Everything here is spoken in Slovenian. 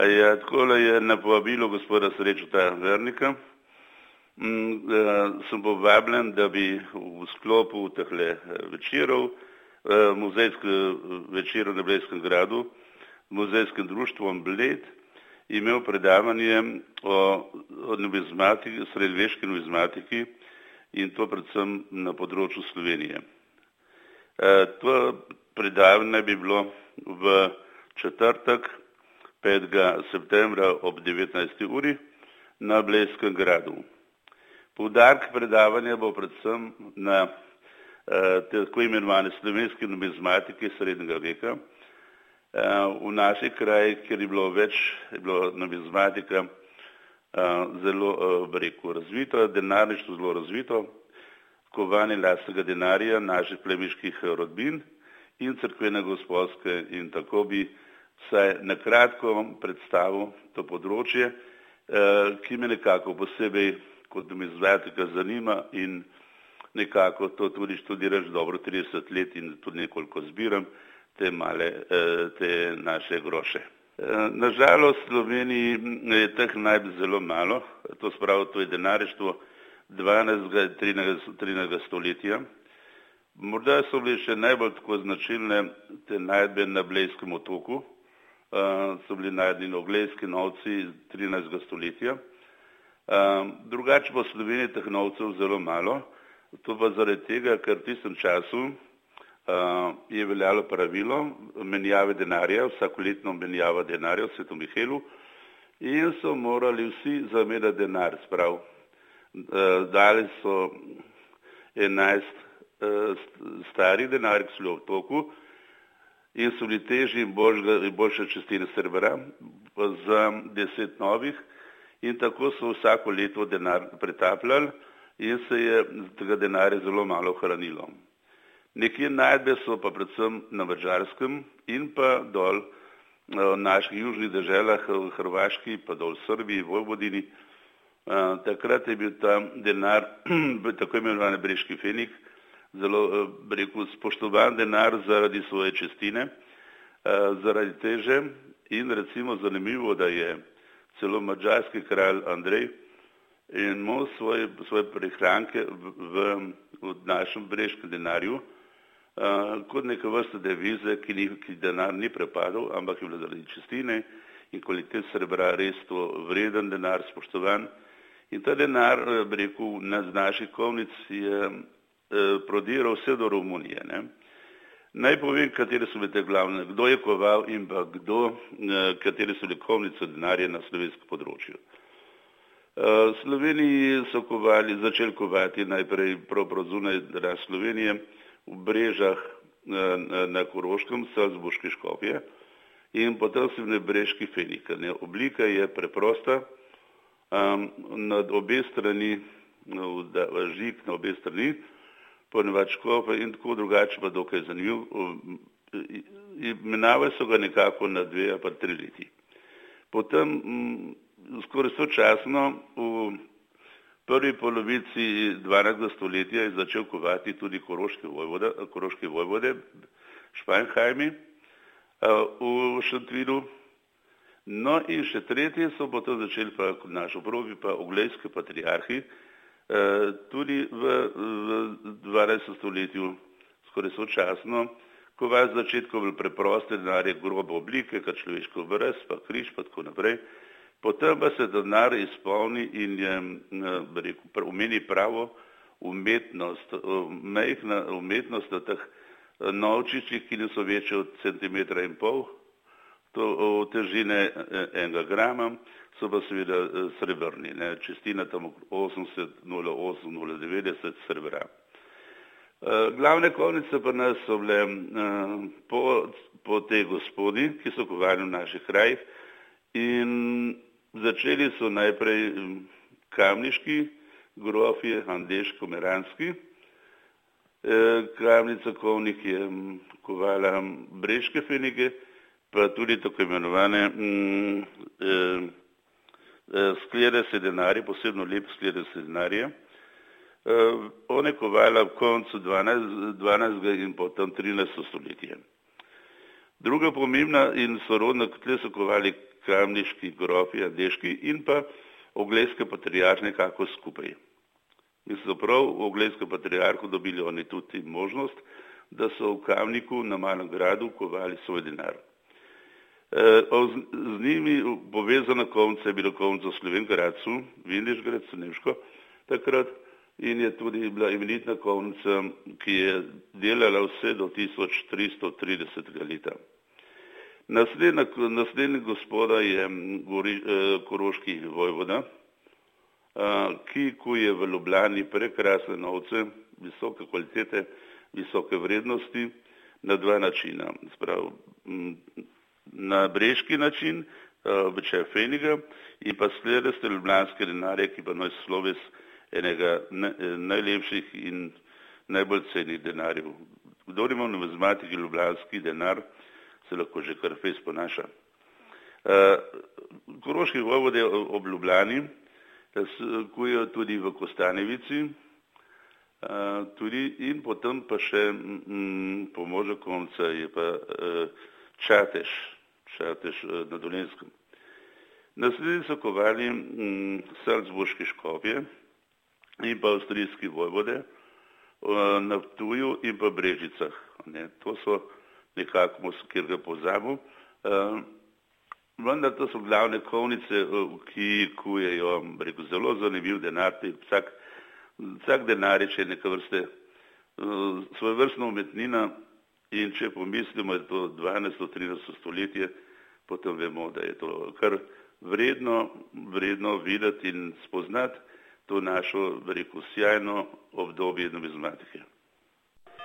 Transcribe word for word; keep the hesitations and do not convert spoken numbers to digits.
Ja, takole je na povabilo gospoda Srečeta Vernika. Mm, eh, sem povabljen, da bi v sklopu tehle večerov, eh, muzejske večerov na Blejskem gradu, muzejskem društvu Bled, imel predavanje o, o numizmatiki, srednjeveški numizmatiki in to predvsem na področju Slovenije. Eh, to predavanje bi bilo v četrtek, petega septembra ob devetnajsti uri na Blejskem gradu. Poudarek predavanja bo predvsem na eh, tako imenovane slovenske numizmatike srednjega veka. Eh, v naši kraji, kjer je bilo več, je bilo numizmatika eh, zelo, eh, rekel, razvito, denarništvo zelo razvito, kovanje lastnega denarja naših plemiških rodbin in cerkvene gospodske, in tako bi vsaj na kratko predstavil to področje, eh, ki me nekako posebej kot numizmatika zanima in nekako to tudi študiraš dobro trideset let in tudi nekoliko zbiram te male, eh, te naše groše. Eh, nažalost v Sloveniji je teh najbolj zelo malo, to spravo to je denarništvo dvanajstega in trinajstega stoletja. Morda so bile še najbolj tako značilne te najdbe na Blejskem otoku, Uh, so bili najdeni oglejski novci iz trinajstega stoletja. Uh, drugače po Sloveniji teh novcev zelo malo, to pa zaradi tega, ker v tistem času uh, je veljalo pravilo menjave denarja, vsakoletno menjava denarja v Svetom Mihelu in so morali vsi zamenjati denar, sprav. Uh, dali so enajst uh, starih denarjev, ki so bili v toku, in so bili težji in boljše čistine srebra za deset novih in tako so vsako leto denar pretapljali in se je tega denarja zelo malo hranilo. Nekje najdbe so pa predvsem na Madžarskem in pa dol v naših južnih deželah, v Hrvaški, pa dol v Srbiji, Vojvodini. Takrat je bil ta denar, tako imenovan briški fenik, zelo, rekel, spoštovan denar zaradi svoje čistine, zaradi teže in recimo zanimivo, da je celo madžarski kralj Andrej imel svoje, svoje prihranke v, v, v našem briškem denarju kot neka vrsta devize, ki, ni, ki denar ni prepadal, ampak je bila zaradi čistine in kvalitet srebra res to vreden denar, spoštovan. In ta denar, rekel, na naših kovnic je prodiral vse do Romunije. Ne. Naj povem, katere so bile te glavne, kdo je koval in pa kdo, katere so bile kovnice denarja na slovenskem področju. V Sloveniji so kovali, začeli kovati najprej prav zunaj Slovenije, v Brežah na Koroškem, Salzburški škofje in potem so bile breški fenike. Oblika je preprosta, na obe strani, žig na obe strani, ponevad škofe in tako drugače pa dokaj zanimiv. Imenavali so ga nekako na dve ali pa tri leti. Potem skoraj sočasno v prvi polovici dvanajstega stoletja je začel kovati tudi koroški vojvoda, koroški vojvode, Španjhajmi v Šentvidu. No in še tretje so potem začeli pa naš oprobi pa oglejski patriarhi, tudi v, v dvanajstem stoletju skoraj sočasno, ko vas začetku bil preproste denarje grobe oblike, kot človeško vrst, pa križ, pa tako naprej. Potem pa se denar izpolni in je, rekel, umeni pravo umetnost, mehna umetnost na teh novčičih, ki niso večje od centimetra in pol, to od težine enega grama, so pa seveda srebrni, ne, čistina tam osemdeset, nula osem, nula devetdeset srebra. Glavne kovnice pa nas so bile po, po tej gospodi, ki so kovali v naših krajih in začeli so najprej kamniški grofje, Andeško, Meranski. Kamnica kovnik je kovala breške fenike, pa tudi tako imenovane mm, eh, sklede sedenarje, posebno lep sklede sedenarje. Eh, on je kovala v koncu dvanajstega in potem trinajstega stoletja. Druga pomembna in sorodna, tle so kovali kamniški grofi, andeški in pa oglejske patriarh nekako skupaj. In so prav v oglejskem patriarhu dobili oni tudi možnost, da so v Kamniku na Malem gradu kovali svoj denar. E, z njimi povezana kovnica je bila kovnica v Slovenj-Gradcu, Vindišgradcu, Nemško, takrat, in je tudi bila imenitna kovnica, ki je delala vse do tisoč tristo tridesetega leta. Naslednja, naslednja gospoda je gori, eh, koroški vojvoda, eh, ki kuje v Ljubljani prekrasne novce, visoke kvalitete, visoke vrednosti na dva načina. Sprav, na breški način, v Čefeniga, in pa sledeste ljubljanske denarje, ki pa noj sloves enega najlepših in najbolj cenih denarjev. Kdor ima v numizmatiki ljubljanski denar, se lahko že kar fejs ponaša. Koroški vojvode ob Ljubljani kujejo tudi v Kostanjevici, tudi in potem pa še pomoža konca je pa Čatež, Čatež na Dolenjskem. Naslednji so kovali salzburški škofje in pa avstrijski vojvode na Ptuju in pa Brežicah. Ne, to so nekako, kjer ga pozabil. Vendar to so glavne kovnice, ki kujejo, rekel, zelo zanimiv denar. Vsak, vsak denar je še neka vrste svojevrstna umetnina in če pomislimo, je to dvanajsto trinajsto stoletje, potem vemo, da je to kar vredno, vredno videti in spoznati to našo, rekel, sjajno obdobje numizmatike.